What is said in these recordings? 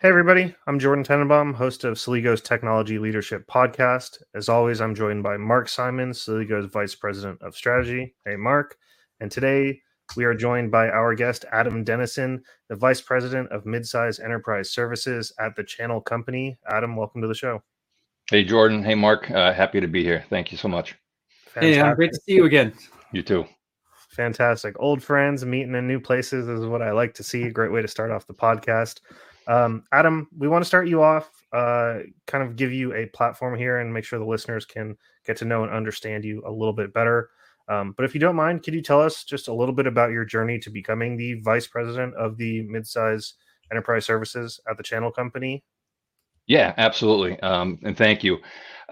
Hey, everybody. I'm Jordan Tenenbaum, host of Celigo's Technology Leadership Podcast. As always, I'm joined by Mark Simon, Celigo's Vice President of Strategy. Hey, Mark. And today we are joined by our guest, Adam Dennison, the Vice President of Midsize Enterprise Services at The Channel Company. Adam, welcome to the show. Hey, Jordan. Hey, Mark. Happy to be here. Thank you so much. Fantastic. Hey, I'm great to see you again. You too. Fantastic. Old friends meeting in new places is what I like to see. A great way to start off the podcast. Adam, we want to start you off, kind of give you a platform here and make sure the listeners can get to know and understand you a little bit better. But if you don't mind, could you tell us just a little bit about your journey to becoming the Vice President of the Midsize Enterprise Services at The Channel Company? Yeah, absolutely. And thank you.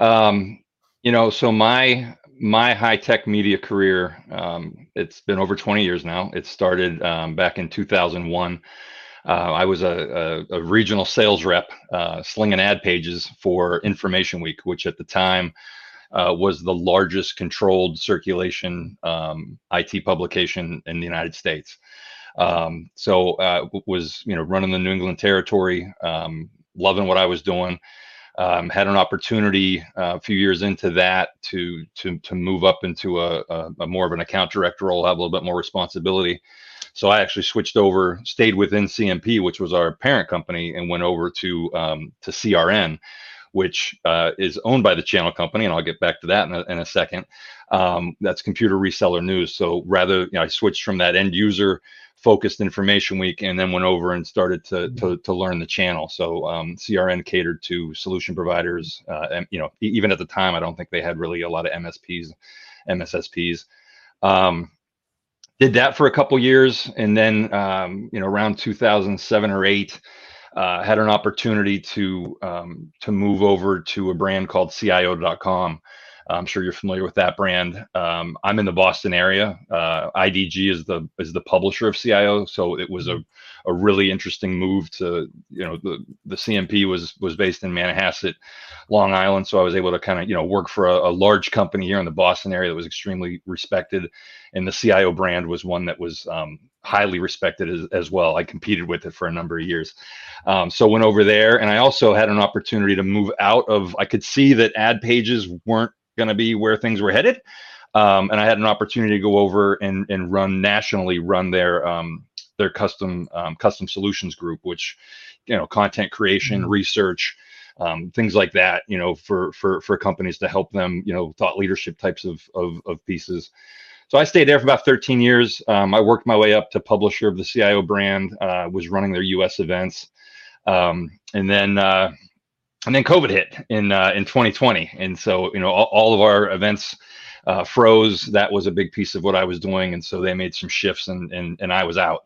So my high-tech media career, it's been over 20 years now. It started back in 2001. I was a regional sales rep slinging ad pages for Information Week, which at the time was the largest controlled circulation IT publication in the United States. Was running the New England territory, loving what I was doing. Had an opportunity a few years into that to move up into a more of an account director role, have a little bit more responsibility. So I actually switched over, stayed within CMP, which was our parent company, and went over to CRN, which is owned by the Channel Company, and I'll get back to that in a second. That's Computer Reseller News. So rather, I switched from that end user focused Information Week, and then went over and started to learn the channel. So CRN catered to solution providers, and even at the time, I don't think they had really a lot of MSSPs. Did that for a couple years, and then around 2007 or 8, had an opportunity to move over to a brand called CIO.com. I'm sure you're familiar with that brand. I'm in the Boston area. IDG is the publisher of CIO, so it was a really interesting move to the CMP was based in Manhasset, Long Island, so I was able to kind of work for a large company here in the Boston area that was extremely respected, and the CIO brand was one that was highly respected as well. I competed with it for a number of years. So went over there, and I also had an opportunity to move out of. I could see that ad pages weren't going to be where things were headed, and I had an opportunity to go over and run their custom solutions group, which content creation, research, things like that, for companies to help them, thought leadership types of pieces. So I stayed there for about 13 years. I worked my way up to publisher of the CIO brand, was running their US events, and then COVID hit in 2020, and so all of our events froze. That was a big piece of what I was doing, and so they made some shifts, and I was out.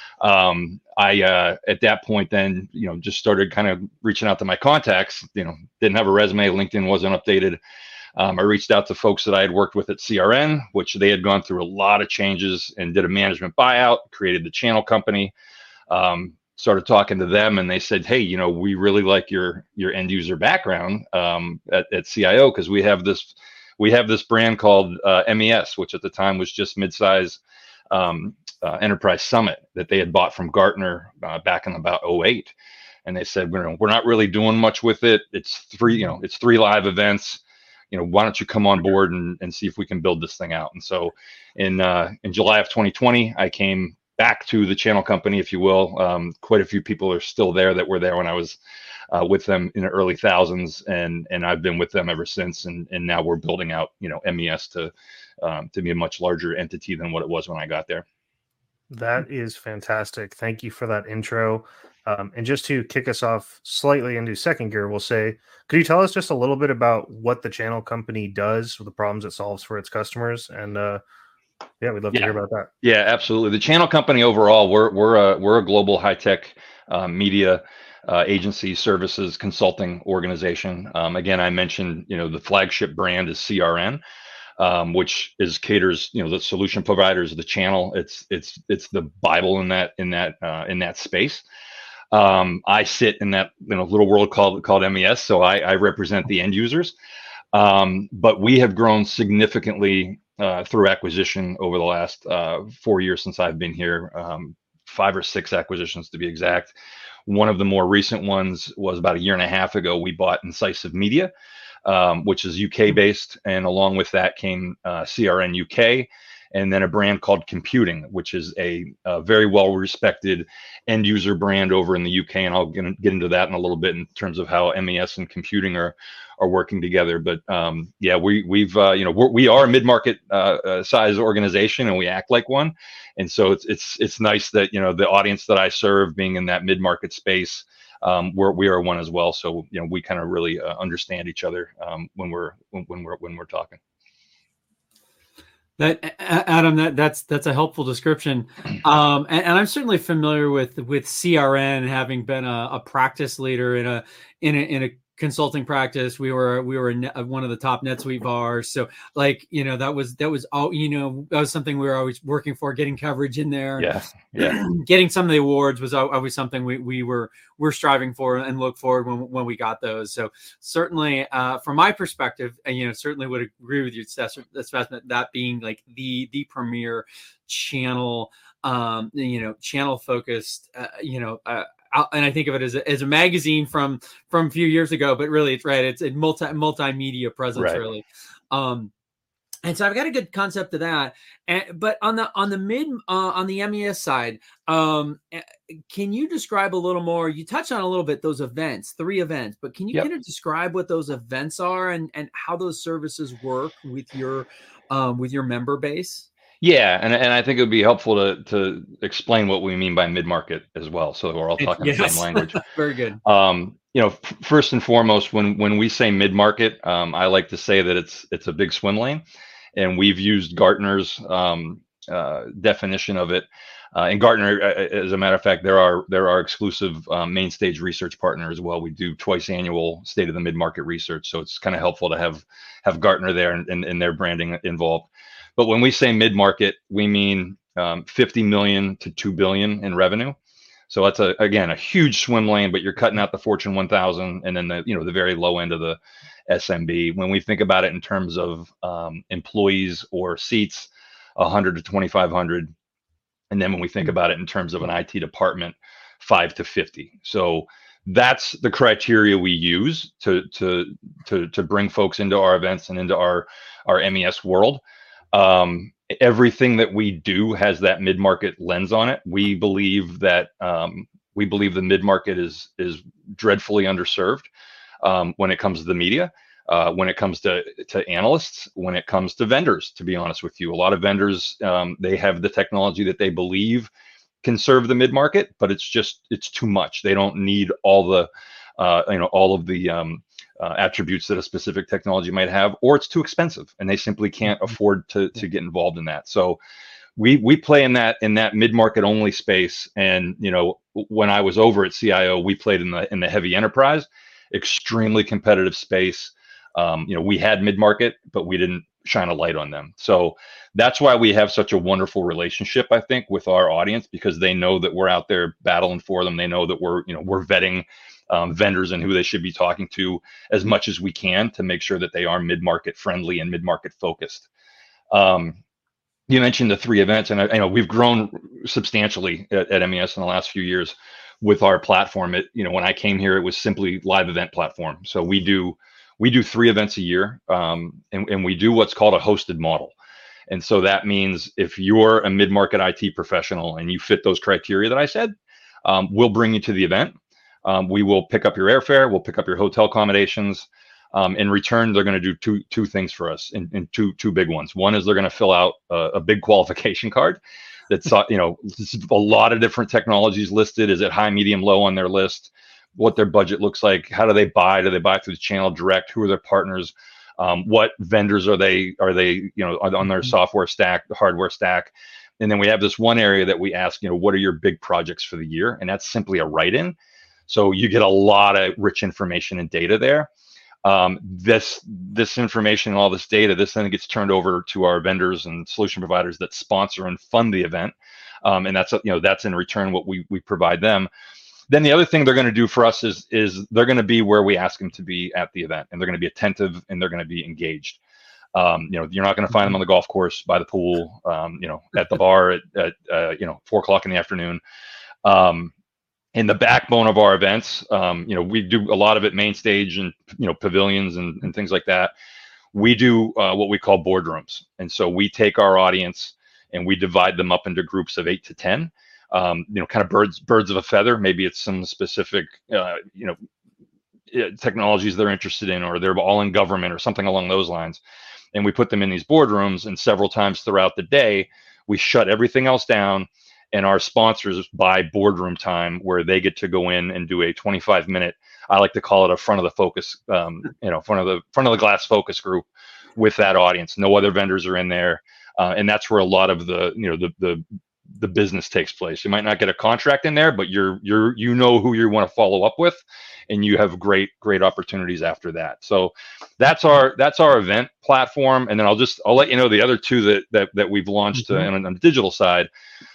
I at that point then just started kind of reaching out to my contacts. Didn't have a resume. LinkedIn wasn't updated. I reached out to folks that I had worked with at CRN, which they had gone through a lot of changes and did a management buyout, created the Channel Company. Started talking to them, and they said, hey, we really like your end user background at CIO, because we have this brand called MES, which at the time was just Midsize Enterprise Summit, that they had bought from Gartner back in about 2008. And they said, we're not really doing much with it. It's three live events. Why don't you come on board and see if we can build this thing out? And so in July of 2020, I came back to the Channel Company, if you will. Quite a few people are still there that were there when I was with them in the early thousands, and I've been with them ever since. And now we're building out, MES to be a much larger entity than what it was when I got there. That is fantastic. Thank you for that intro. And just to kick us off slightly into second gear, we'll say, could you tell us just a little bit about what the Channel Company does, the problems it solves for its customers? And we'd love to hear about that. Yeah, absolutely. The Channel Company overall, we're a global high tech media agency services consulting organization. Again, I mentioned the flagship brand is CRN, which caters the solution providers of the channel. It's the Bible in that space. I sit in that little world called MES, so I represent the end users. But we have grown significantly through acquisition over the last 4 years since I've been here, 5 or 6 acquisitions to be exact. One of the more recent ones was about a year and a half ago. We bought Incisive Media, which is UK based, and along with that came CRN UK, and then a brand called Computing, which is a very well respected end user brand over in the UK. And I'll get into that in a little bit in terms of how MES and computing are working together. But yeah, we are a mid-market size organization, and we act like one. And so it's nice that, you know, the audience that I serve, being in that mid-market space, we are one as well. So, you know, we kind of really understand each other when we're talking. That, Adam, that's a helpful description, and I'm certainly familiar with CRN, having been a practice leader in a consulting practice. We were one of the top NetSuite VARs, so like, you know, that was all, you know, that was something we were always working for, getting coverage in there. Yeah. Getting some of the awards was always something we're striving for and look forward when we got those. So certainly, from my perspective, and, you know, certainly would agree with your assessment, that being like the premier channel, you know, channel focused, you know, and I think of it as a magazine from a few years ago, but really it's right. It's a multimedia presence, right. Really. And so I've got a good concept of that. But on the MES side, can you describe a little more? You touched on a little bit those events, 3 events, but can you kind of describe what those events are and how those services work with your member base? Yeah, and I think it would be helpful to explain what we mean by mid-market as well, so that we're all talking the same language. Very good. You know, first and foremost, when we say mid-market, I like to say that it's a big swim lane, and we've used Gartner's definition of it. And Gartner, as a matter of fact, they're our exclusive main stage research partner as well. We do twice annual State of the Mid-Market research, so it's kind of helpful to have Gartner there and their branding involved. But when we say mid-market, we mean 50 million to 2 billion in revenue. So that's again a huge swim lane, but you're cutting out the Fortune 1000 and then the very low end of the SMB. When we think about it in terms of employees or seats, 100 to 2,500, and then when we think about it in terms of an IT department, 5 to 50. So that's the criteria we use to bring folks into our events and into our MES world. Everything that we do has that mid-market lens on it. We believe that the mid-market is dreadfully underserved when it comes to the media, when it comes to analysts, when it comes to vendors. To be honest with you, a lot of vendors, they have the technology that they believe can serve the mid-market, but it's too much. They don't need all the attributes that a specific technology might have, or it's too expensive and they simply can't afford to get involved in that. So we play in that mid-market only space. And, you know, when I was over at CIO, we played in the heavy enterprise, extremely competitive space. You know, we had mid-market, but we didn't shine a light on them. So that's why we have such a wonderful relationship, I think, with our audience, because they know that we're out there battling for them. They know that we're vetting vendors and who they should be talking to as much as we can to make sure that they are mid-market friendly and mid-market focused. You mentioned the 3 events, and I know we've grown substantially at MES in the last few years with our platform. When I came here, it was simply live event platform. So we do 3 events a year, and we do what's called a hosted model. And so that means if you're a mid-market IT professional and you fit those criteria that I said, we'll bring you to the event. We will pick up your airfare. We'll pick up your hotel accommodations. In return, they're going to do two things for us, in two big ones. One is they're going to fill out a big qualification card that's a lot of different technologies listed. Is it high, medium, low on their list? What their budget looks like? How do they buy? Do they buy through the channel direct? Who are their partners? What vendors are they on their software stack, the hardware stack? And then we have this one area that we ask, what are your big projects for the year? And that's simply a write-in. So you get a lot of rich information and data there. This information and all this data, this then gets turned over to our vendors and solution providers that sponsor and fund the event. And that's in return what we provide them. Then the other thing they're going to do for us is they're going to be where we ask them to be at the event, and they're going to be attentive and they're going to be engaged. You're not going to find them on the golf course, by the pool, at the bar at 4:00 in the afternoon. And the backbone of our events, we do a lot of it main stage and, pavilions and things like that. We do what we call boardrooms. And so we take our audience and we divide them up into groups of 8 to 10, kind of birds of a feather. Maybe it's some specific, technologies they're interested in, or they're all in government or something along those lines. And we put them in these boardrooms, and several times throughout the day, we shut everything else down, and our sponsors buy boardroom time where they get to go in and do a 25-minute, I like to call it a front of the focus, front of the glass focus group with that audience. No other vendors are in there. And that's where a lot of the business takes place. You might not get a contract in there, but you know who you want to follow up with, and you have great opportunities after that. So that's our event platform. And then I'll let you know the other two that we've launched on the digital side.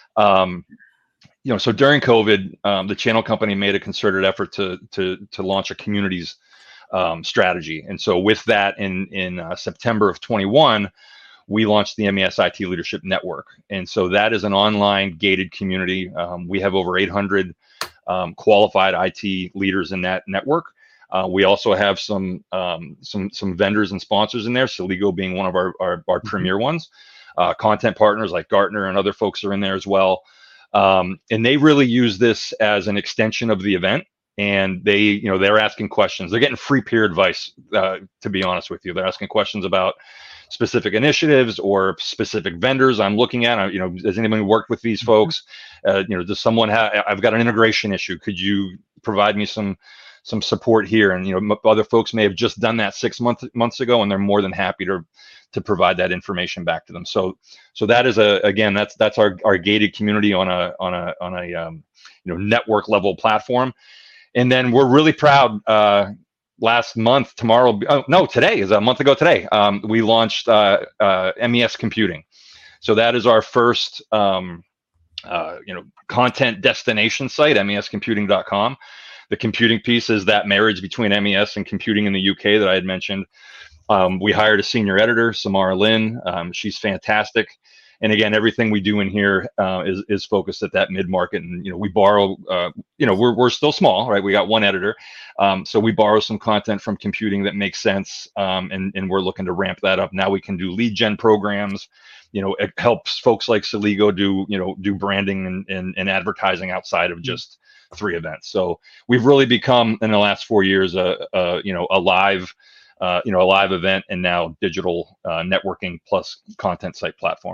So during COVID, the channel company made a concerted effort to launch a communities strategy. And so with that, in September of 21, we launched the MES IT Leadership Network. And so that is an online gated community. We have over 800 qualified IT leaders in that network. We also have some vendors and sponsors in there, Celigo being one of our premier ones. Content partners like Gartner and other folks are in there as well. And they really use this as an extension of the event. And they're asking questions. They're getting free peer advice, to be honest with you. They're asking questions about specific initiatives or specific vendors I'm looking at. Has anybody worked with these folks? Does someone I've got an integration issue. Could you provide me some support here? And, other folks may have just done that 6 months ago, and they're more than happy to provide that information back to them. So that is that's our gated community on a network level platform. And then we're really proud, today is a month ago today, we launched MES Computing. So that is our first content destination site, mescomputing.com. The computing piece is that marriage between MES and computing in the UK that I had mentioned. We hired a senior editor, Samara Lynn. She's fantastic. And again, everything we do in here is focused at that mid-market. And, we borrow, we're still small, right? We got one editor. So we borrow some content from computing that makes sense. And we're looking to ramp that up. Now we can do lead gen programs. It helps folks like Celigo do branding and advertising outside of just 3 events. So we've really become, in the last 4 years, a live event and now digital networking plus content site platform.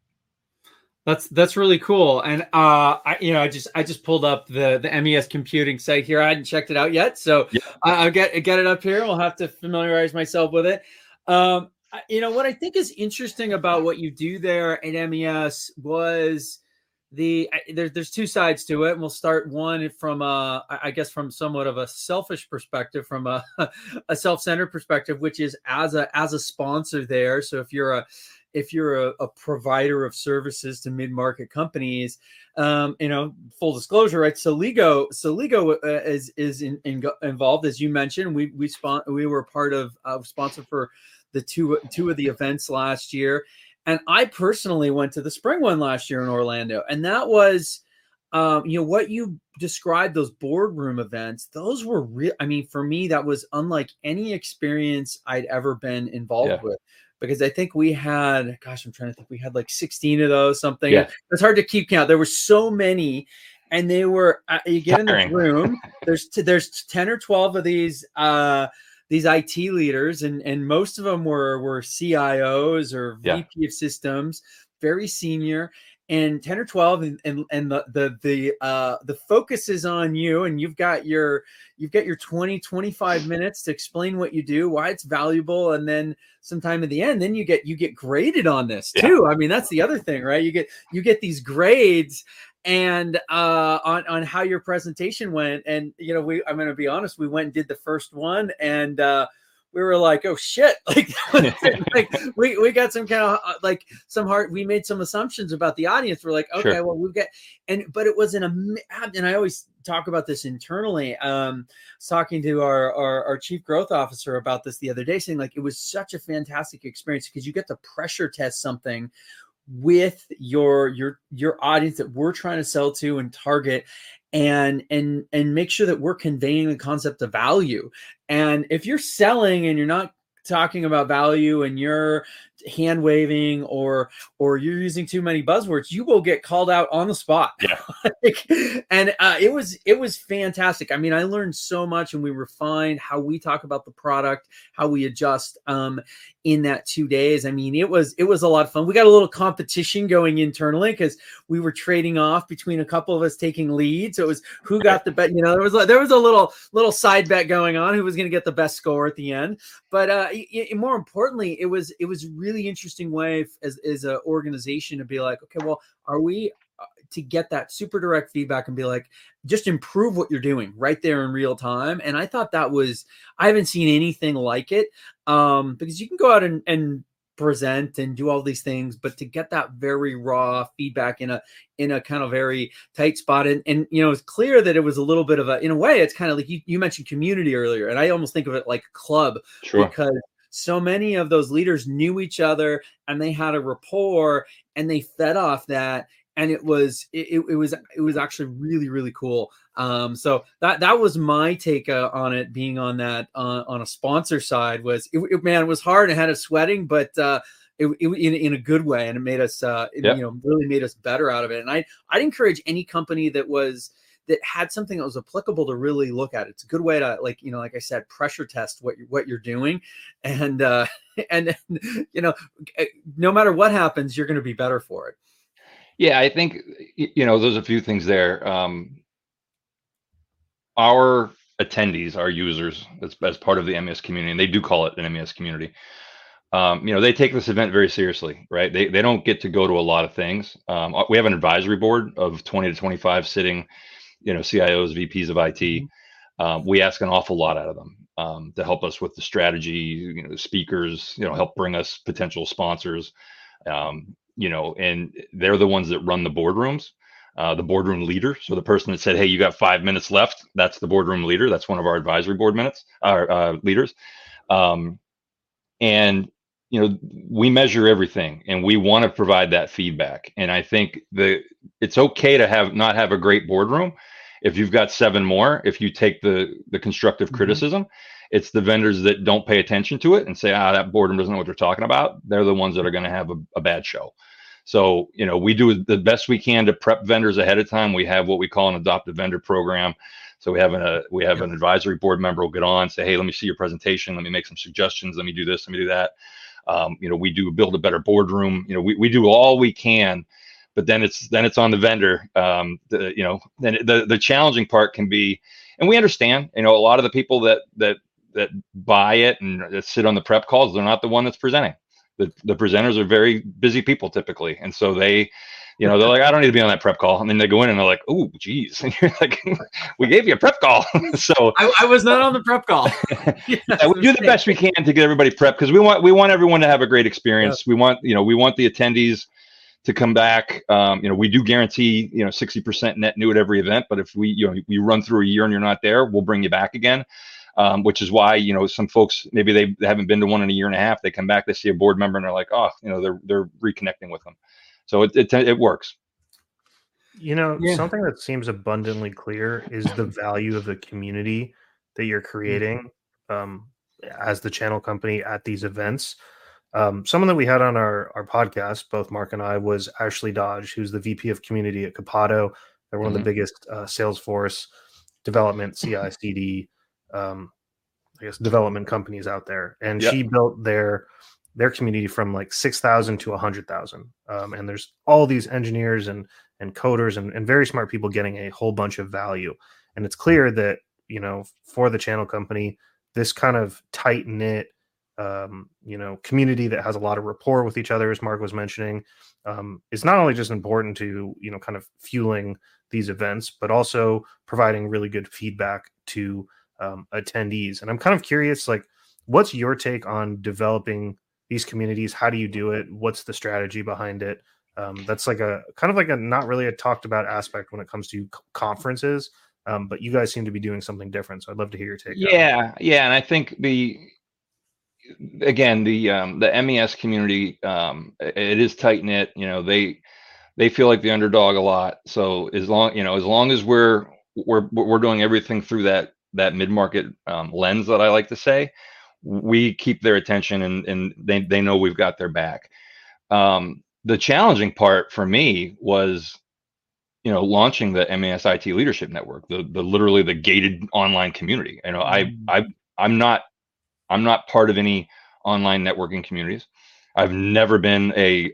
That's really cool. And I just pulled up the MES Computing site here. I hadn't checked it out yet, so yeah. I'll get it up here. I'll have to familiarize myself with it. What I think is interesting about what you do there at MES was there's 2 sides to it, and we'll start one from from somewhat of a selfish perspective, from a self-centered perspective, which is as a sponsor there. So if you're a provider of services to mid-market companies, full disclosure, right? Celigo is involved, as you mentioned. We were part of sponsor for the two of the events last year, and I personally went to the spring one last year in Orlando, and that was, what you described, those boardroom events. Those were real. I mean, for me, that was unlike any experience I'd ever been involved with. Because I think we had, I'm trying to think, we had like 16 of those, something. Yeah. It's hard to keep count. There were so many, and they were, you get in the room, there's 10 or 12 of these IT leaders, and most of them were CIOs or VP of systems, very senior, and 10 or 12, and the focus is on you, and you've got your 20-25 minutes to explain what you do, why it's valuable, and then sometime at the end, then you get graded on this too. Yeah. I mean, that's the other thing, right? You get these grades and on how your presentation went. And I'm going to be honest, we went and did the first one, and we were like, oh shit, like we got some kind of we made some assumptions about the audience. We're like, okay, sure. Well, but it was and I always talk about this internally. Talking to our chief growth officer about this the other day, saying like, it was such a fantastic experience because you get to pressure test something with your audience that we're trying to sell to and target. and make sure that we're conveying the concept of value. And if you're selling and you're not talking about value and you're hand waving or you're using too many buzzwords, you will get called out on the spot. Yeah. And it was fantastic. I mean, I learned so much, and we refined how we talk about the product, how we adjust in that 2 days. I mean, it was a lot of fun. We got a little competition going internally because we were trading off between a couple of us taking leads. So it was who got the bet. You know, there was a little side bet going on who was going to get the best score at the end. But more importantly, it was really interesting way as an organization to be like, okay, well, are we to get that super direct feedback and be like, just improve what you're doing right there in real time. And I thought I haven't seen anything like it, because you can go out and present and do all these things, but to get that very raw feedback in a kind of very tight spot. And you know, it's clear that it was a little bit of in a way, it's kind of like you mentioned community earlier. And I almost think of it like a club. Sure. Because so many of those leaders knew each other and they had a rapport and they fed off that. And it was actually really, really cool. So that was my take on it, being on that on a sponsor side. Was it was hard and had us sweating, but it in a good way, and it made us really made us better out of it. And I'd encourage any company that had something that was applicable to really look at. It's a good way to, like I said, pressure test what you're doing, and no matter what happens, you're going to be better for it. Yeah, I think, there's a few things there. Our attendees, our users, as part of the MES community, and they do call it an MES community. They take this event very seriously, right? They don't get to go to a lot of things. We have an advisory board of 20 to 25 sitting, CIOs, VPs of IT. We ask an awful lot out of them to help us with the strategy, speakers, help bring us potential sponsors. And they're the ones that run the boardrooms, the boardroom leader. So the person that said, hey, you got 5 minutes left, that's the boardroom leader. That's one of our advisory board leaders. And, we measure everything, and we want to provide that feedback. And I think it's okay to not have a great boardroom. If you've got 7 more, if you take the constructive criticism, it's the vendors that don't pay attention to it and say, that boardroom doesn't know what they're talking about. They're the ones that are going to have a bad show. So, we do the best we can to prep vendors ahead of time. We have what we call an adoptive vendor program. So we have an advisory board member will get on, say, hey, let me see your presentation. Let me make some suggestions. Let me do this. Let me do that. We do build a better boardroom. We do all we can, but then it's on the vendor. Then the challenging part can be, and we understand, a lot of the people that buy it and that sit on the prep calls, they're not the one that's presenting. The presenters are very busy people typically. And so they're like, I don't need to be on that prep call. And then they go in and they're like, oh, geez. And you're like, we gave you a prep call. So I was not on the prep call. Yeah, we do the best we can to get everybody prepped, because we want everyone to have a great experience. Yeah. We want the attendees to come back. We do guarantee, 60% net new at every event. But if we run through a year and you're not there, we'll bring you back again. Which is why, some folks, maybe they haven't been to one in a year and a half. They come back, they see a board member, and they're like, oh, they're reconnecting with them. So it works. Something that seems abundantly clear is the value of the community that you're creating as the channel company at these events. Someone that we had on our podcast, both Mark and I, was Ashley Dodge, who's the VP of community at Capado. They're one of the biggest Salesforce development CI/CD development companies out there, and she built their community from like 6,000 to 100,000, and there's all these engineers and coders and very smart people getting a whole bunch of value. And it's clear that for the channel company, this kind of tight knit community that has a lot of rapport with each other, as Mark was mentioning, is not only just important to kind of fueling these events, but also providing really good feedback to attendees. And I'm kind of curious, like, what's your take on developing these communities? How do you do it? What's the strategy behind it? That's like a kind of like a not really a talked about aspect when it comes to conferences, but you guys seem to be doing something different. So I'd love to hear your take. Yeah. And I think the MES community, it is tight knit. They feel like the underdog a lot. So as long as we're we're doing everything through that mid-market lens that I like to say. We keep their attention, and they know we've got their back. The challenging part for me was, launching the MAS IT Leadership Network, the literally the gated online community. I'm not part of any online networking communities. I've never been a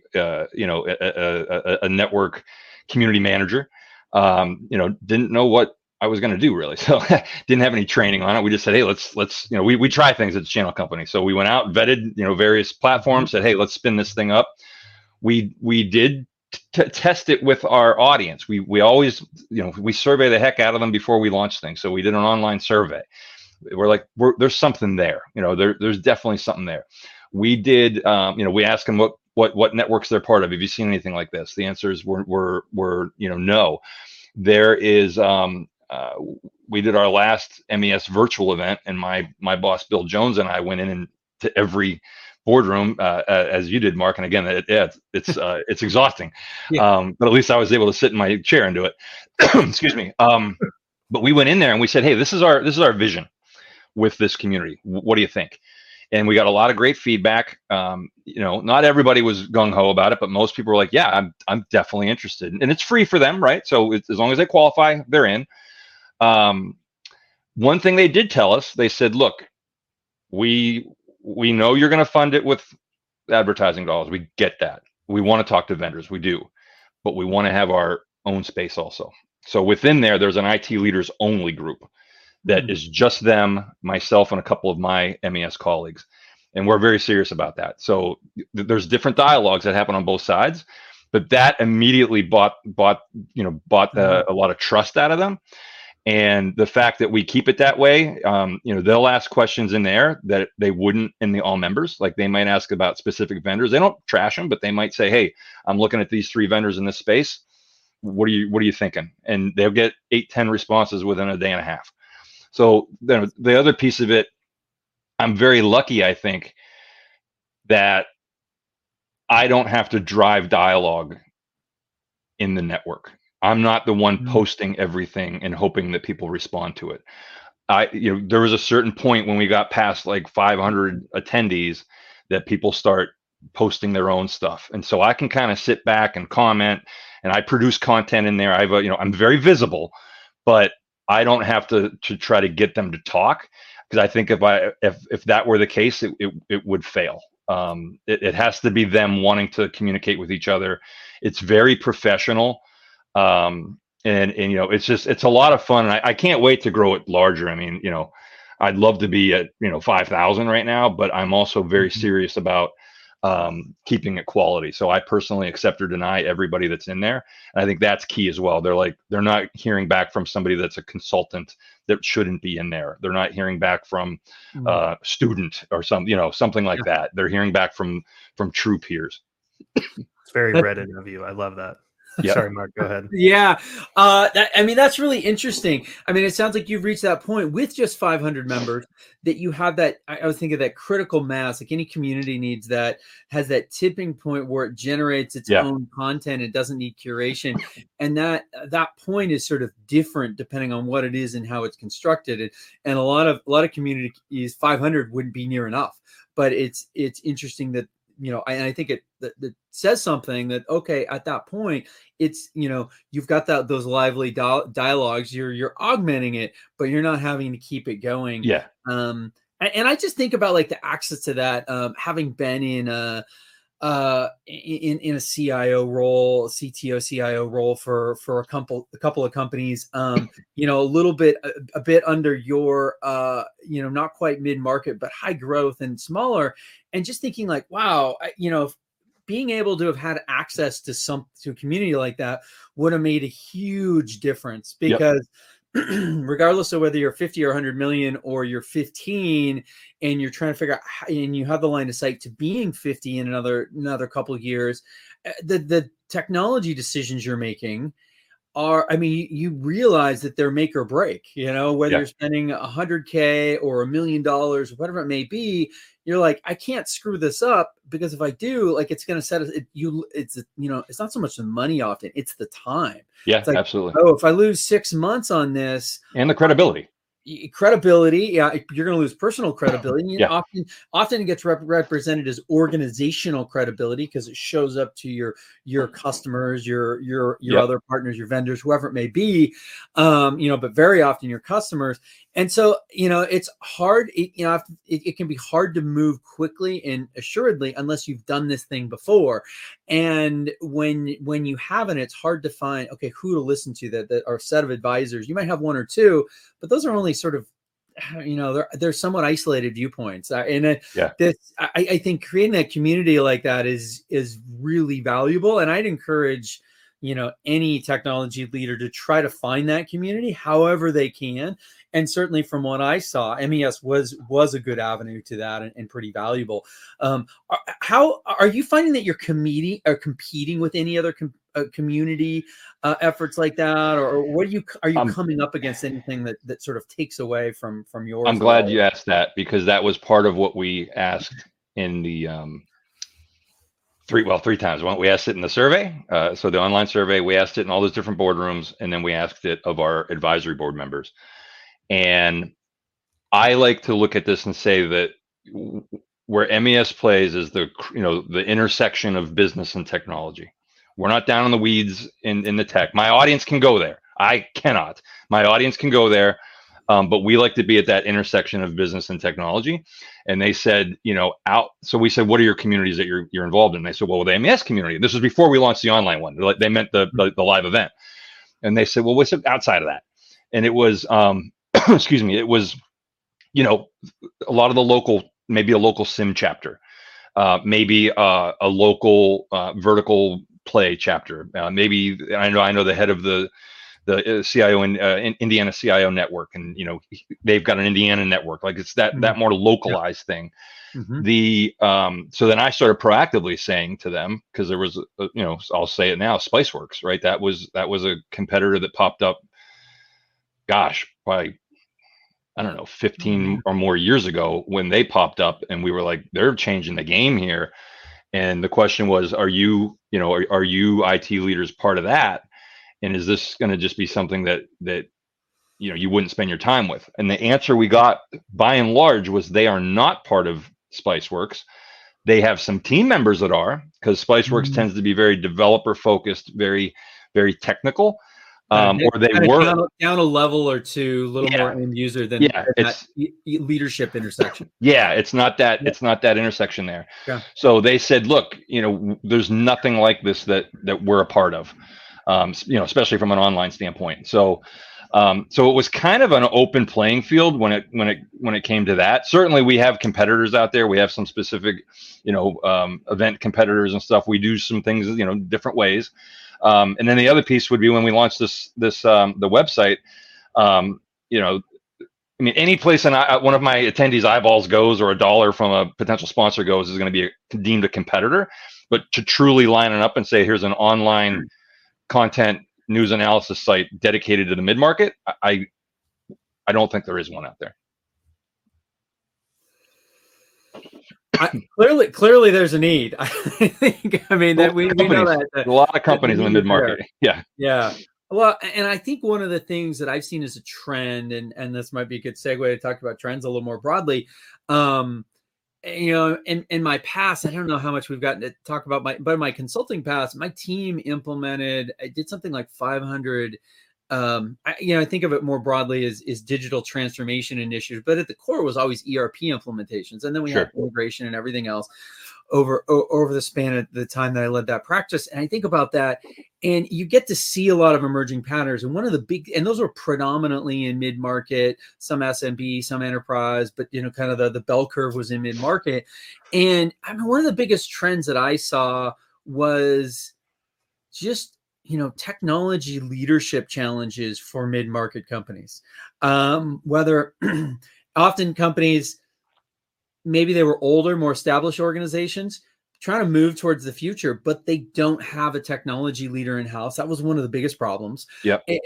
network community manager. Didn't know what I was going to do really. So didn't have any training on it. We just said, hey, let's, we try things at the channel company. So we went out, vetted, various platforms, said, hey, let's spin this thing up. We did test it with our audience. We always, we survey the heck out of them before we launch things. So we did an online survey. We're like, there's something there. There's definitely something there. We did, we asked them what networks they're part of. Have you seen anything like this? The answers were no. There is, we did our last MES virtual event, and my boss Bill Jones and I went in to every boardroom, as you did, Mark. And again, it's exhausting. Yeah. But at least I was able to sit in my chair and do it. Excuse me. But we went in there and we said, hey, this is our vision with this community. What do you think? And we got a lot of great feedback. Not everybody was gung ho about it, but most people were like, yeah, I'm definitely interested. And it's free for them, right? So as long as they qualify, they're in. One thing they did tell us, they said, look, we know you're going to fund it with advertising dollars. We get that. We want to talk to vendors. We do, but we want to have our own space also. So within there's an IT leaders only group that is just them, myself, and a couple of my MES colleagues. And we're very serious about that. So there's different dialogues that happen on both sides, but that immediately bought a lot of trust out of them. And the fact that we keep it that way, they'll ask questions in there that they wouldn't in the all members. Like they might ask about specific vendors. They don't trash them, but they might say, hey, I'm looking at these 3 vendors in this space. What are you thinking? And they'll get 8-10 responses within a day and a half. So the other piece of it, I'm very lucky, I think, that I don't have to drive dialogue in the network. I'm not the one posting everything and hoping that people respond to it. There was a certain point when we got past like 500 attendees that people start posting their own stuff. And so I can kind of sit back and comment, and I produce content in there. I'm very visible, but I don't have to try to get them to talk, because I think if that were the case, it would fail. It has to be them wanting to communicate with each other. It's very professional. And it's a lot of fun. And I can't wait to grow it larger. I mean, I'd love to be at 5,000 right now, but I'm also very serious about keeping it quality. So I personally accept or deny everybody that's in there. And I think that's key as well. They're not hearing back from somebody that's a consultant that shouldn't be in there. They're not hearing back from student or something like that. They're hearing back from true peers. It's very Reddit of you. I love that. Yep. Sorry, Mark, go ahead. Yeah. That's really interesting. I mean, it sounds like you've reached that point with just 500 members that you have that. I was thinking that critical mass, like any community needs that, has that tipping point where it generates its own content. It doesn't need curation. And that point is sort of different depending on what it is and how it's constructed. And a lot of communities, 500 wouldn't be near enough, but it's interesting that, I think that says something that, okay, at that point, it's, you've got those lively dialogues, you're augmenting it, but you're not having to keep it going. Yeah. And I just think about like the access to that, having been in a CIO role, CTO, CIO role for a couple of companies, a bit under your, not quite mid-market, but high growth and smaller. And just thinking like, wow, being able to have had access to a community like that would have made a huge difference, because regardless of whether you're 50 or 100 million or you're 15 and you're trying to figure out and you have the line of sight to being 50 in another couple of years, the technology decisions you're making you realize that they're make or break, whether you're spending $100K or $1 million, whatever it may be, you're like, I can't screw this up, because if I do, like, it's going to set it's not so much the money often, it's the time. Yeah, it's like, absolutely. oh, if I lose 6 months on this, and the credibility. Yeah, you're going to lose personal credibility. Yeah. Often it gets represented as organizational credibility, because it shows up to your customers, your other partners, your vendors, whoever it may be, but very often your customers. And so, it's hard. It can be hard to move quickly and assuredly unless you've done this thing before. And when you haven't, it's hard to find, okay, who to listen to that are a set of advisors. You might have one or two, but those are only sort of, they're somewhat isolated viewpoints. I think creating that community like that is really valuable. And I'd encourage, any technology leader to try to find that community however they can. And certainly from what I saw, MES was a good avenue to that, and pretty valuable. How are you finding that you're competing with any other community efforts like that, or what are you coming up against anything that sort of takes away from yours? I'm glad you asked that, because that was part of what we asked in the three times. We asked it in the survey, so the online survey. We asked it in all those different boardrooms, and then we asked it of our advisory board members. And I like to look at this and say that where MES plays is the intersection of business and technology. We're not down in the weeds in the tech. My audience can go there. I cannot. My audience can go there, but we like to be at that intersection of business and technology. And they said, So we said, what are your communities that you're involved in? And they said, well, the MES community. This was before we launched the online one. They meant the live event. And they said, well, what's outside of that? And it was, excuse me, it was, a lot of the local, maybe a local sim chapter, maybe a local vertical play chapter. Maybe I know the head of the CIO in Indiana CIO network, and they've got an Indiana network. Like, it's that more localized thing. Mm-hmm. So then I started proactively saying to them, because there was I'll say it now, Spiceworks, right? That was a competitor that popped up, gosh, probably, I don't know, 15 or more years ago, when they popped up, and we were like, they're changing the game here. And the question was, are you IT leaders part of that? And is this going to just be something that you wouldn't spend your time with? And the answer we got, by and large, was they are not part of Spiceworks. They have some team members that are, because Spiceworks tends to be very developer focused, very, very technical. Or they were down a level or two, a little more end user than that leadership intersection. Yeah, it's not that intersection there. Yeah. So they said, look, there's nothing like this that we're a part of, especially from an online standpoint. So it was kind of an open playing field when it came to that. Certainly, we have competitors out there. We have some specific, event competitors and stuff. We do some things, different ways. And then the other piece would be when we launched the website. Any place one of my attendees' eyeballs goes, or a dollar from a potential sponsor goes, is going to be deemed a competitor. But to truly line it up and say, here's an online content news analysis site dedicated to the mid-market, I don't think there is one out there. Clearly, there's a need. I think. That we know that a lot of companies in the mid-market. Yeah. Well, and I think one of the things that I've seen as a trend, and this might be a good segue to talk about trends a little more broadly. In my past, I don't know how much we've gotten to talk about my consulting past. My team I did something like 500. I think of it more broadly as digital transformation initiatives, but at the core was always ERP implementations. And then we had integration and everything else over the span of the time that I led that practice. And I think about that, and you get to see a lot of emerging patterns. And one of the and those were predominantly in mid-market, some SMB, some enterprise, but kind of the bell curve was in mid-market. And one of the biggest trends that I saw was just technology leadership challenges for mid-market companies. Whether often companies, maybe they were older, more established organizations trying to move towards the future, but they don't have a technology leader in-house. That was one of the biggest problems. Yep. Is it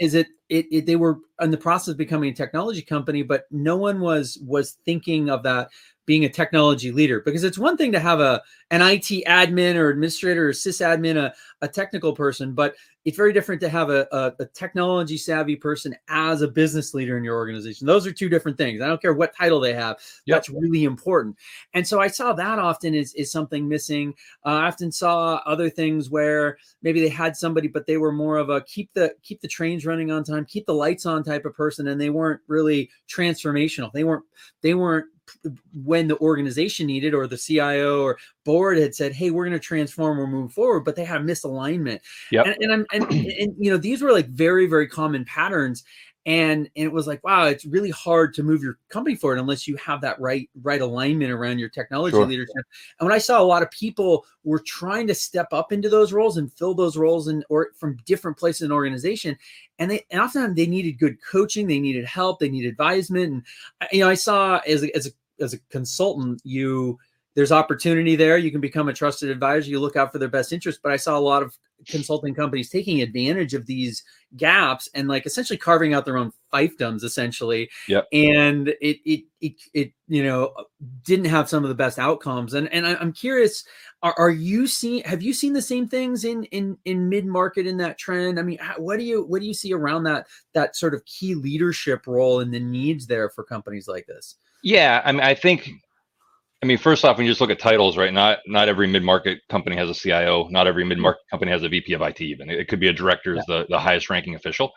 they were in the process of becoming a technology company, but no one was thinking of that being a technology leader, because it's one thing to have an IT admin or administrator or sysadmin, a technical person, but it's very different to have a technology savvy person as a business leader in your organization. Those are two different things. I don't care what title they have. Yep. That's really important. And so I saw that often is something missing. I often saw other things where maybe they had somebody, but they were more of a keep the trains running on time, keep the lights on type of person. And they weren't really transformational. They weren't when the organization needed, or the CIO or board had said, hey, we're going to transform or move forward, but they had a misalignment. Yep. And these were like very, very common patterns. And it was like, wow, it's really hard to move your company forward unless you have that right alignment around your technology leadership. And when I saw a lot of people were trying to step up into those roles and fill those roles or from different places in the organization, and often they needed good coaching, they needed help, they needed advisement. And I saw as a consultant, there's opportunity there. You can become a trusted advisor. You look out for their best interest. But I saw a lot of consulting companies taking advantage of these gaps and like essentially carving out their own fiefdoms, essentially. Yep. And it didn't have some of the best outcomes. And I'm curious, have you seen the same things in mid-market in that trend? I mean, what do you see around that sort of key leadership role and the needs there for companies like this? Yeah, I mean, first off, when you just look at titles, right? Not every mid-market company has a CIO. Not every mid-market company has a VP of IT. Even it could be a director, is the highest ranking official.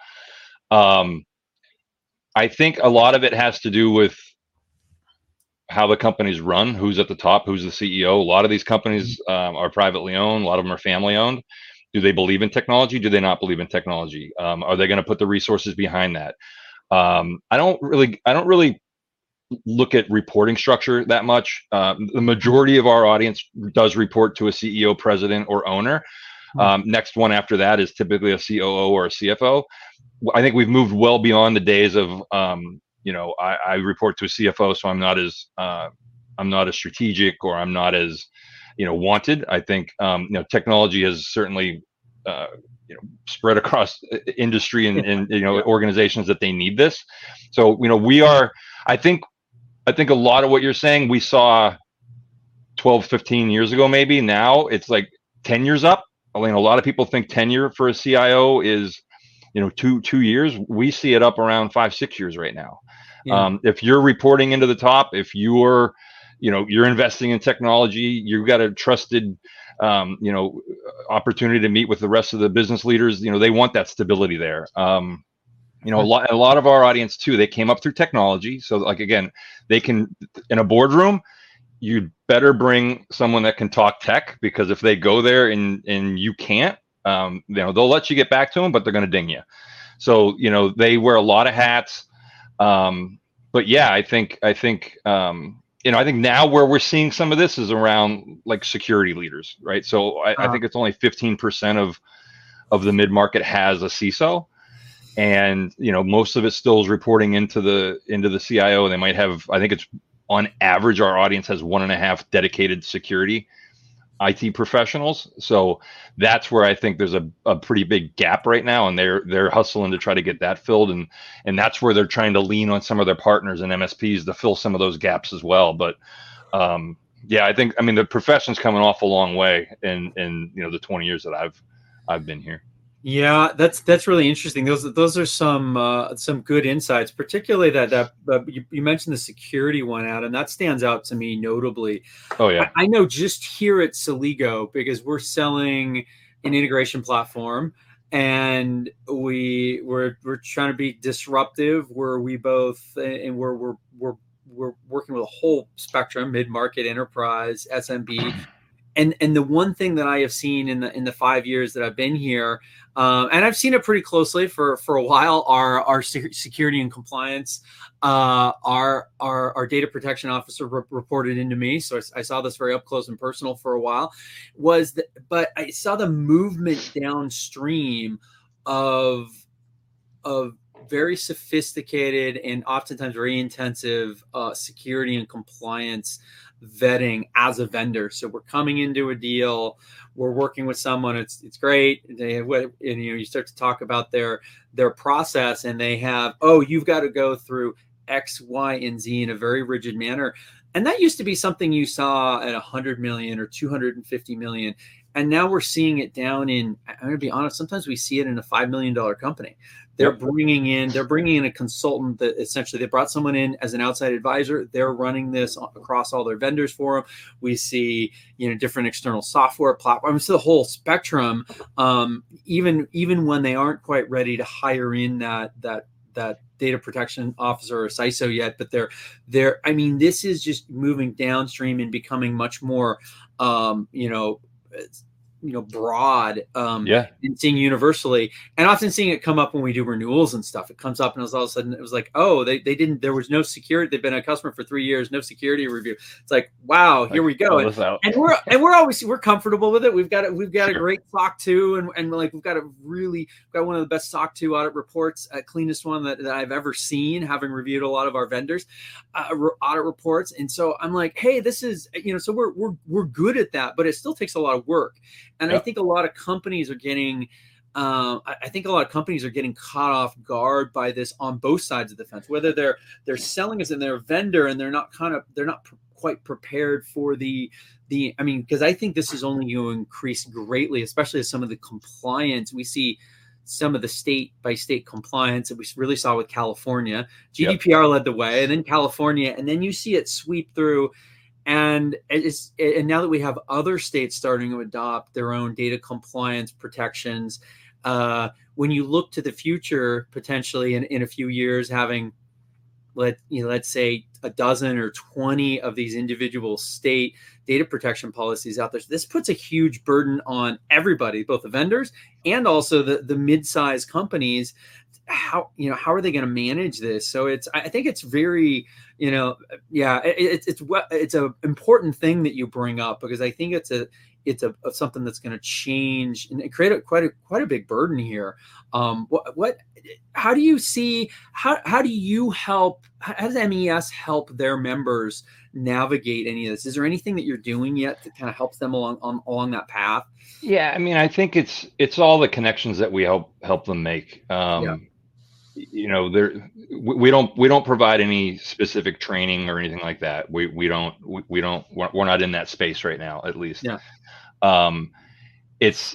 I think a lot of it has to do with how the companies run, who's at the top, who's the CEO. A lot of these companies are privately owned. A lot of them are family owned. Do they believe in technology? Do they not believe in technology? Are they going to put the resources behind that? I don't really look at reporting structure that much. The majority of our audience does report to a CEO, president, or owner. Next one after that is typically a COO or a CFO. I think we've moved well beyond the days of, I report to a CFO, so I'm not as strategic, or I'm not as, wanted. I think, technology has certainly, spread across industry and organizations that they need this. So, I think a lot of what you're saying, we saw 12, 15 years ago, maybe. Now it's like 10 years up. I mean, a lot of people think tenure for a CIO is, 2 years. We see it up around 5, 6 years right now. Yeah. If you're reporting into the top, if you're investing in technology, you've got a trusted, opportunity to meet with the rest of the business leaders. They want that stability there. A lot of our audience too, they came up through technology. So like, again, they can, in a boardroom, you'd better bring someone that can talk tech, because if they go there and you can't, they'll let you get back to them, but they're going to ding you. So, they wear a lot of hats. But yeah, I think now where we're seeing some of this is around like security leaders, right? So I think it's only 15% of the mid-market has a CISO. And most of it still is reporting into the CIO. They might have, I think it's on average, our audience has 1.5 dedicated security IT professionals. So that's where I think there's a pretty big gap right now, and they're hustling to try to get that filled, and that's where they're trying to lean on some of their partners and MSPs to fill some of those gaps as well. But I think the profession's coming off a long way in the 20 years that I've been here. Yeah, that's really interesting. Those are some good insights, particularly that you mentioned the security one, Adam. That stands out to me notably. Oh yeah, I know just here at Celigo, because we're selling an integration platform, and we're trying to be disruptive. Where we both and we're working with a whole spectrum: mid-market, enterprise, SMB. And the one thing that I have seen in the 5 years that I've been here, and I've seen it pretty closely for a while, our security and compliance, our data protection officer reported into me, so I saw this very up close and personal for a while. But I saw the movement downstream of very sophisticated and oftentimes very intensive security and compliance vetting as a vendor. So we're coming into a deal, we're working with someone, it's great. You start to talk about their process, and they have, oh, you've got to go through X, Y, and Z in a very rigid manner. And that used to be something you saw at 100 million or 250 million. And now we're seeing it down in, I'm going to be honest, sometimes we see it in a $5 million company. They're bringing in a consultant that essentially they brought someone in as an outside advisor. They're running this across all their vendors for them. We see, different external software platforms, the whole spectrum. Even when they aren't quite ready to hire in that data protection officer or CISO yet, but this is just moving downstream and becoming much more, broad, and seeing universally, and often seeing it come up when we do renewals and stuff. It comes up and all of a sudden it was like, oh, there was no security. They've been a customer for 3 years, no security review. It's like, wow, here we go. And we're comfortable with it. We've got a great SOC 2 and we've got one of the best SOC 2 audit reports, cleanest one that I've ever seen, having reviewed a lot of our vendors audit reports. And so I'm like, hey, this is, so we're good at that, but it still takes a lot of work. And I think a lot of companies are getting, caught off guard by this on both sides of the fence. Whether they're selling us and they're a vendor and they're not quite prepared for because I think this is only going to increase greatly, especially as some of the compliance we see. Some of the state by state compliance that we really saw with California, GDPR led the way, and then California, and then you see it sweep through. And now that we have other states starting to adopt their own data compliance protections, when you look to the future, potentially in a few years, having let's say a dozen or 20 of these individual state data protection policies out there, so this puts a huge burden on everybody, both the vendors and also the mid-sized companies. How are they going to manage this? So I think it's very, it's an important thing that you bring up, because I think it's something that's going to change and create quite a big burden here. How do you see, how does MES help their members navigate any of this? Is there anything that you're doing yet that kind of helps them along that path? Yeah. I mean, I think it's all the connections that we help them make. We don't provide any specific training or anything like that. We're not in that space right now, at least. Yeah. It's,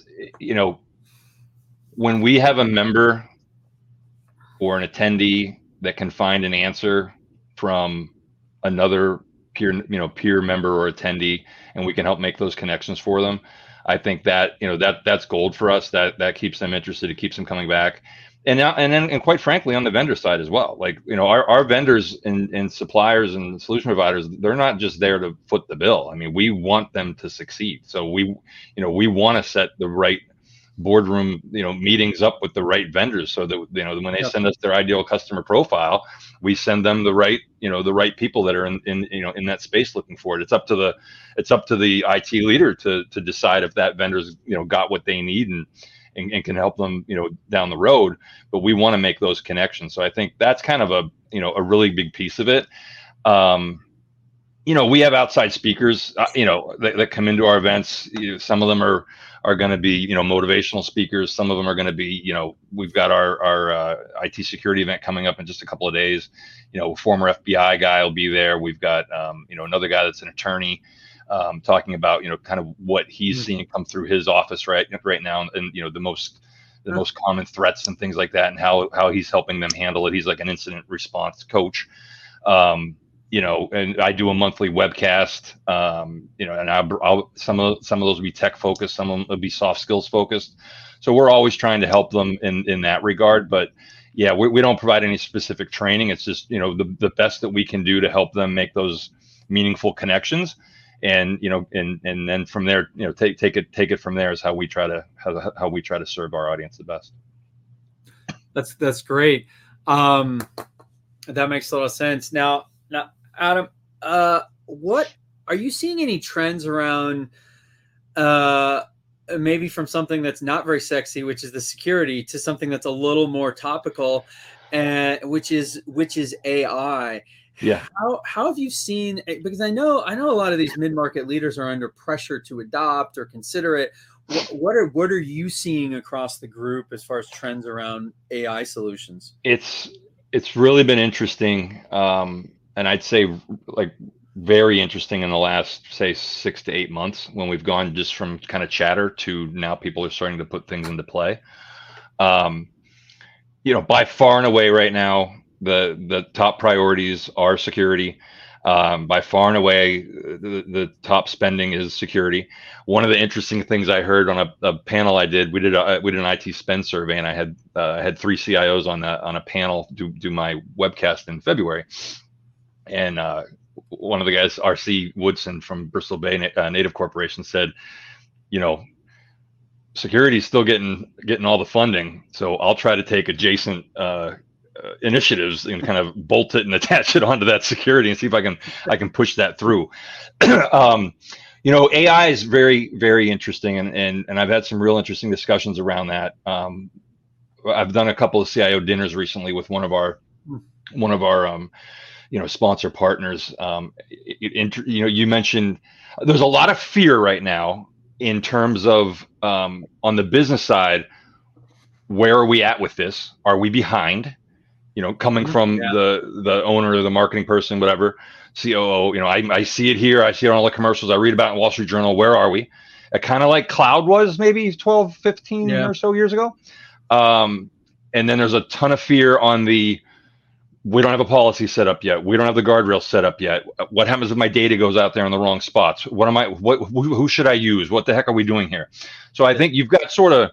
when we have a member or an attendee that can find an answer from another peer member or attendee, and we can help make those connections for them, I think that, that's gold for us. That keeps them interested. It keeps them coming back. And quite frankly, on the vendor side as well, our vendors and suppliers and solution providers, they're not just there to foot the bill. I mean, we want them to succeed. So we want to set the right boardroom, meetings up with the right vendors, so that, when they send us their ideal customer profile, we send them the right people that are in that space looking for it. It's up to the IT leader to decide if that vendor's, got what they need and can help them, down the road. But we want to make those connections. So I think that's kind of a really big piece of it. We have outside speakers, that come into our events. Some of them are going to be, motivational speakers. Some of them are going to be, we've got our IT security event coming up in just a couple of days. Former FBI guy will be there. We've got, another guy that's an attorney, talking about, kind of what he's seeing come through his office right now, and the most common threats and things like that, and how he's helping them handle it. He's like an incident response coach. And I do a monthly webcast, and I'll some of those will be tech focused, some of them will be soft skills focused. So we're always trying to help them in that regard. But yeah, we don't provide any specific training. It's just, the best that we can do to help them make those meaningful connections. And, and then from there, take it from there is how we try to serve our audience the best. That's great. That makes a lot of sense. Now, Adam, what are you seeing any trends around, maybe from something that's not very sexy, which is the security, to something that's a little more topical, which is AI? Yeah. How have you seen, because I know a lot of these mid-market leaders are under pressure to adopt or consider it. What are you seeing across the group as far as trends around AI solutions? It's really been interesting, and I'd say like very interesting in the last, say, 6 to 8 months, when we've gone just from kind of chatter to now people are starting to put things into play. By far and away right now, the top priorities are security. By far and away, the top spending is security. One of the interesting things I heard on a panel I did, we did an IT spend survey, and I had 3 CIOs on a panel do my webcast in February, and one of the guys, RC Woodson from Bristol Bay Native Corporation, said, security is still getting all the funding, so I'll try to take adjacent initiatives and kind of bolt it and attach it onto that security and see if I can push that through. AI is very, very interesting, and I've had some real interesting discussions around that. I've done a couple of CIO dinners recently with one of our sponsor partners. You mentioned there's a lot of fear right now in terms of on the business side, where are we at with this? Are we behind? Coming from the owner, the marketing person, whatever, COO. I see it here. I see it on all the commercials. I read about it in Wall Street Journal. Where are we? Kind of like cloud was maybe 12, 15 or so years ago. And then there's a ton of fear on we don't have a policy set up yet. We don't have the guardrails set up yet. What happens if my data goes out there in the wrong spots? Who should I use? What the heck are we doing here? So I think you've got sort of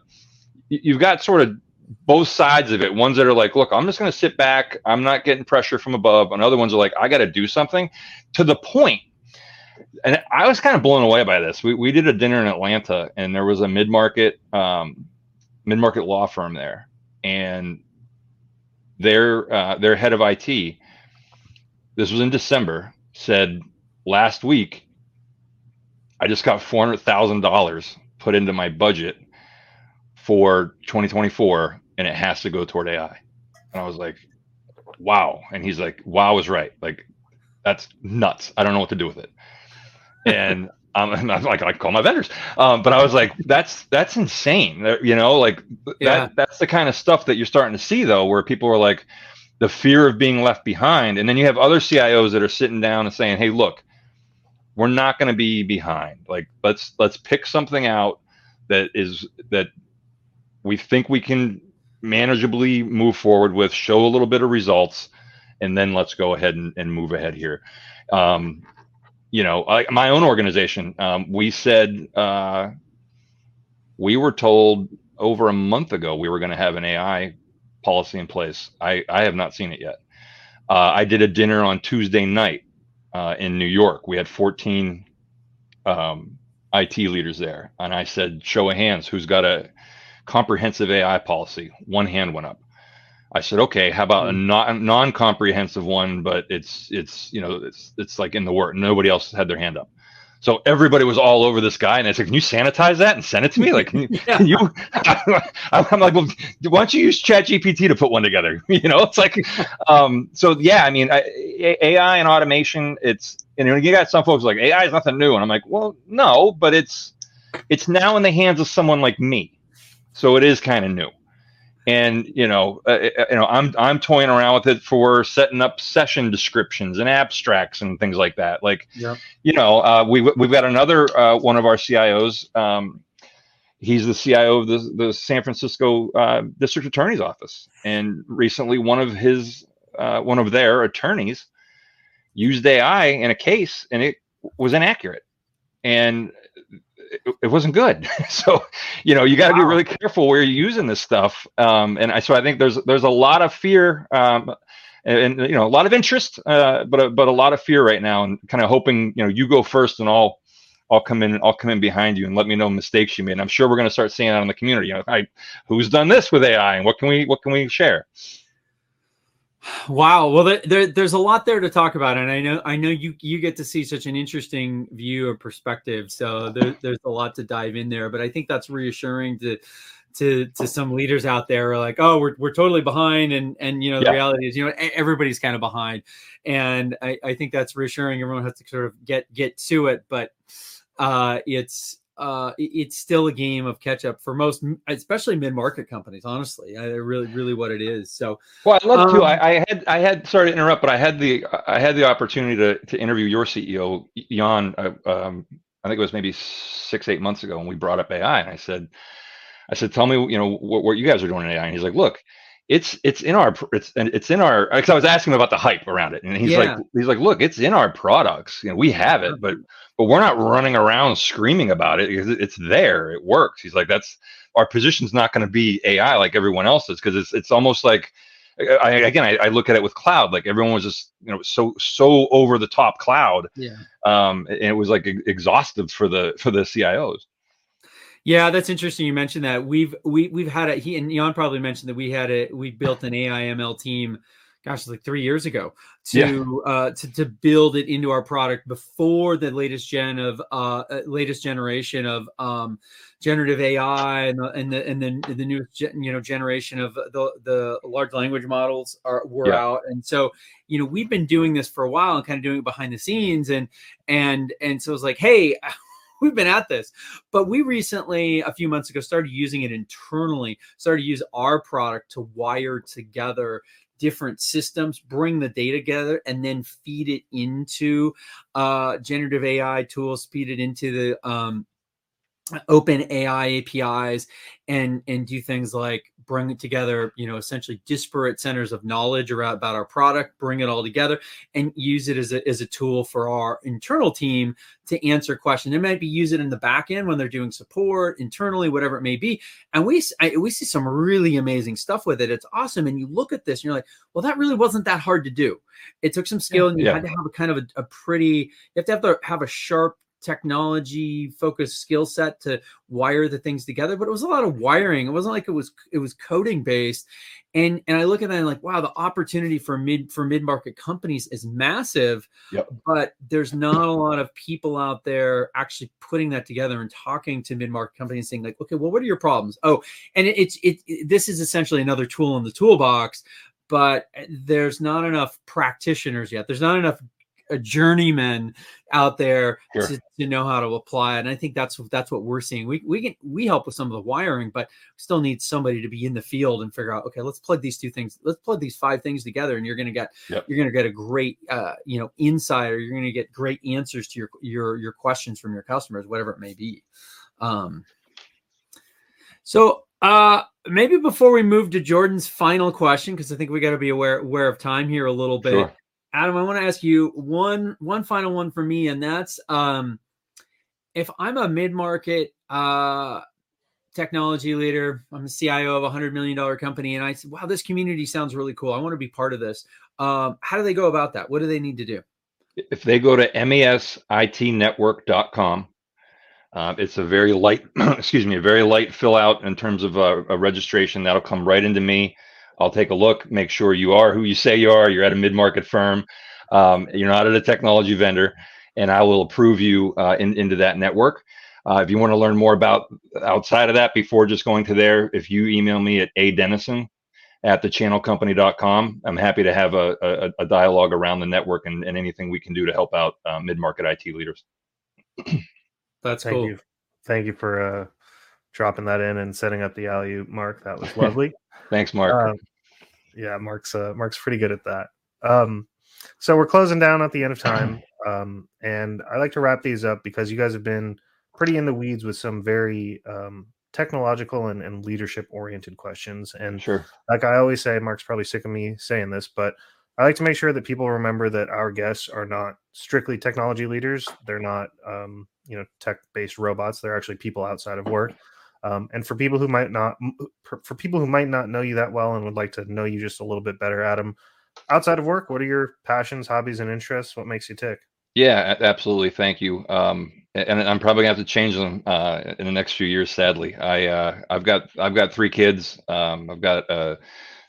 both sides of it. Ones that are like, look, I'm just going to sit back. I'm not getting pressure from above. And other ones are like, I got to do something, to the point. And I was kind of blown away by this. We did a dinner in Atlanta, and there was a mid-market law firm there, and their head of IT, this was in December, said, last week, I just got $400,000 put into my budget for 2024, and it has to go toward AI. And I was like, wow. And he's like, wow is right. Like, that's nuts. I don't know what to do with it. And I'm like, I call my vendors. But I was like, that's insane. That's the kind of stuff that you're starting to see, though, where people are like, the fear of being left behind. And then you have other CIOs that are sitting down and saying, hey, look, we're not going to be behind. Like, let's pick something out that we think we can manageably move forward with, show a little bit of results, and then let's go ahead and move ahead here. My own organization, we said, we were told over a month ago we were going to have an AI policy in place. I have not seen it yet. I did a dinner on Tuesday night in New York. We had 14 IT leaders there. And I said, show of hands, who's got a comprehensive AI policy? One hand went up. I said, okay, how about a non-comprehensive one, but it's like in the work. Nobody else had their hand up. So everybody was all over this guy, and I said, can you sanitize that and send it to me? Like, can you? I'm like, well, why don't you use ChatGPT to put one together? It's like, so yeah, I mean, AI and automation, you got some folks like, AI is nothing new. And I'm like, well, no, but it's now in the hands of someone like me. So it is kind of new. And I'm toying around with it for setting up session descriptions and abstracts and things like that. Like, we've got another one of our CIOs. He's the CIO of the San Francisco District Attorney's Office, and recently one of their attorneys used AI in a case, and it was inaccurate, and it wasn't good. So, you got to be really careful where you're using this stuff. So I think there's a lot of fear, and a lot of interest, but a lot of fear right now, and kind of hoping, you go first, and I'll come in behind you and let me know mistakes you made. And I'm sure we're going to start seeing that in the community. Who's done this with AI, and what can we share? Wow. Well, there's a lot there to talk about, and I know you get to see such an interesting view or perspective. So there's a lot to dive in there, but I think that's reassuring to some leaders out there, are like, oh, we're totally behind, and the reality is, everybody's kind of behind, and I think that's reassuring. Everyone has to sort of get to it, but it's still a game of catch up for most, especially mid-market companies. Honestly, really what it is. So, well, I'd love to. I had sorry to interrupt, but I had the opportunity to interview your CEO, Jan. I think it was maybe 6-8 months ago, when we brought up AI, and I said, tell me, what you guys are doing in AI. And he's like, look, it's in our, because I was asking him about the hype around it, and he's like, look, it's in our products. We have it, but we're not running around screaming about it, because it's there, it works. He's like, our position's not going to be AI like everyone else's, because it's almost like, I look at it with cloud, like everyone was just, so over the top cloud. Yeah. And it was like exhaustive for the CIOs. Yeah, that's interesting. You mentioned that we've had he and Jan probably mentioned that we built an AI ML team, gosh, like 3 years ago to build it into our product before the latest generation of generative AI and the newest generation of the large language models were out. And so, we've been doing this for a while and kind of doing it behind the scenes, and so it's like, hey, we've been at this, but we recently, a few months ago, started using it internally, started to use our product to wire together different systems, bring the data together, and then feed it into generative AI tools, feed it into the open AI APIs, and do things like bring it together, essentially disparate centers of knowledge about our product, bring it all together and use it as a tool for our internal team to answer questions. They might use it in the back end when they're doing support internally, whatever it may be. And we see some really amazing stuff with it. It's awesome. And you look at this and you're like, well, that really wasn't that hard to do. It took some skill, and you had to have a kind of you have to have a sharp technology focused skill set to wire the things together, but it was a lot of wiring. It wasn't like it was coding based. And I look at that and like, wow, the opportunity for mid-market companies is massive, but there's not a lot of people out there actually putting that together and talking to mid-market companies saying like, okay, well, what are your problems? Oh, and this is essentially another tool in the toolbox, but there's not enough practitioners yet. There's not enough journeymen out there to know how to apply it. And I think that's what we're seeing. We help with some of the wiring, but we still need somebody to be in the field and figure out, okay, let's plug these 5 things together, and you're going to get a great insight, or you're going to get great answers to your questions from your customers, whatever it may be. So maybe before we move to Jordan's final question, because I think we got to be aware of time here a little bit. Sure. Adam, I want to ask you one final one for me, and that's if I'm a mid-market technology leader, I'm a CIO of a $100 million company, and I said, wow, this community sounds really cool. I want to be part of this. How do they go about that? What do they need to do? If they go to mesitnetwork.com, it's a very light, very light fill out in terms of a registration. That'll come right into me. I'll take a look, make sure you are who you say you are. You're at a mid-market firm. You're not at a technology vendor, and I will approve you into that network. If you want to learn more about outside of that before just going to there, if you email me at adennison@thechannelcompany.com, I'm happy to have a dialogue around the network and anything we can do to help out mid-market IT leaders. That's cool. Thank you for dropping that in and setting up the alley-oop, Mark. That was lovely. Thanks, Mark. Yeah, Mark's pretty good at that. So we're closing down at the end of time, and I like to wrap these up because you guys have been pretty in the weeds with some very technological and leadership oriented questions. And sure, like I always say, Mark's probably sick of me saying this, but I like to make sure that people remember that our guests are not strictly technology leaders. They're not tech-based robots. They're actually people outside of work. And for people who might not know you that well and would like to know you just a little bit better, Adam, outside of work, what are your passions, hobbies, and interests? What makes you tick? Yeah, absolutely. Thank you. And I'm probably gonna have to change them in the next few years. Sadly, I've got 3 kids. I've got a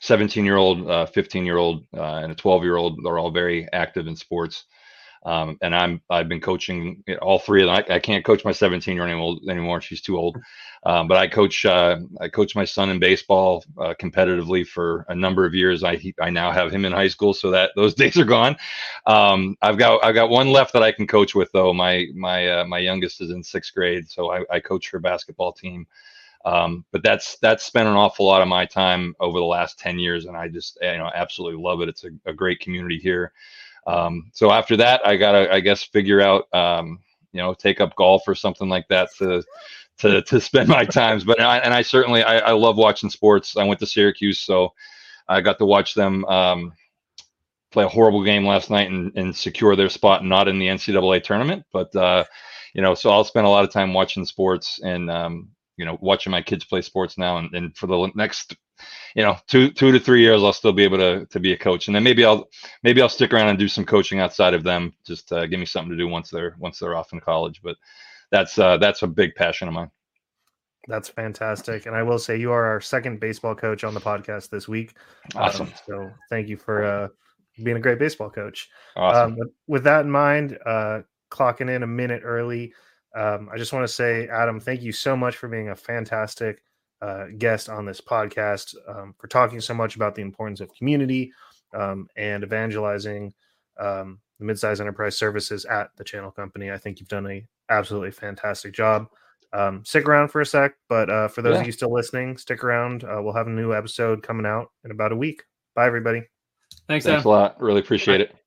17-year-old, 15-year-old, and a 12-year-old. They're all very active in sports. And I've been coaching all three of them. I can't coach my 17-year-old anymore. She's too old. But I coach my son in baseball competitively for a number of years. I now have him in high school, so that those days are gone. I've got one left that I can coach with though. My youngest is in 6th grade, so I coach her basketball team. But that's spent an awful lot of my time over the last 10 years, and I just absolutely love it. It's a great community here. So after that, I gotta, I guess, figure out, take up golf or something like that to spend my times. But I certainly love watching sports. I went to Syracuse, so I got to watch them play a horrible game last night and secure their spot, not in the NCAA tournament. But so I'll spend a lot of time watching sports and watching my kids play sports now. And for the next 2 to 3 years, I'll still be able to be a coach, and then maybe I'll stick around and do some coaching outside of them. Just give me something to do once they're off in college. But that's a big passion of mine. That's fantastic, and I will say you are our second baseball coach on the podcast this week. Awesome. So thank you for being a great baseball coach. Awesome. With that in mind, clocking in a minute early, I just want to say, Adam, thank you so much for being a fantastic guest on this podcast, for talking so much about the importance of community and evangelizing the midsize enterprise services at the Channel Company. I think you've done an absolutely fantastic job. Stick around for a sec, but for those of you still listening, stick around. We'll have a new episode coming out in about a week. Bye, everybody. Thanks a lot. Really appreciate it.